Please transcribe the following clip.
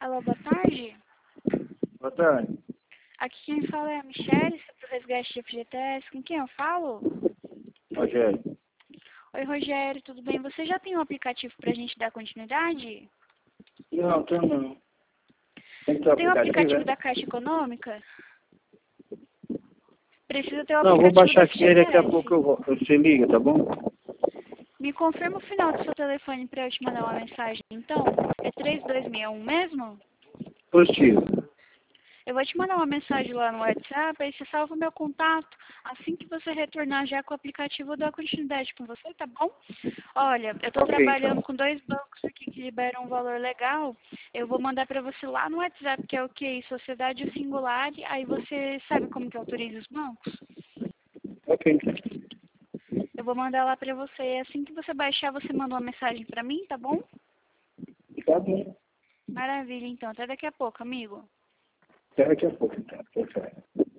Alô, boa tarde. Boa tarde. Aqui quem fala é a Michelle, sobre o resgate de FGTS. Com quem eu falo? Rogério. Oi, Rogério, tudo bem? Você já tem um aplicativo para a gente dar continuidade? Não, tenho não. Tem que ter Tem um aplicativo né? da Caixa Econômica? Precisa ter o Não, vou aplicativo baixar da aqui e daqui a FGTS. pouco você liga, tá bom? Me confirma o final do seu telefone para eu te mandar uma mensagem, então. É 3261 mesmo? Positivo. Eu vou te mandar uma mensagem lá no WhatsApp, aí você salva o meu contato. Assim que você retornar já com o aplicativo, eu dou a continuidade com você, tá bom? Olha, eu tô Ok, trabalhando então. com 2 bancos aqui que liberam um valor legal. Eu vou mandar pra você lá no WhatsApp, que é o QI Sociedade Singular. Aí você sabe como que autoriza os bancos? Ok. Eu vou mandar lá pra você. Assim que você baixar, você manda uma mensagem pra mim, tá bom? Tá bom. Maravilha, então. Até daqui a pouco, amigo. Até daqui a pouco, então. Tchau, tchau.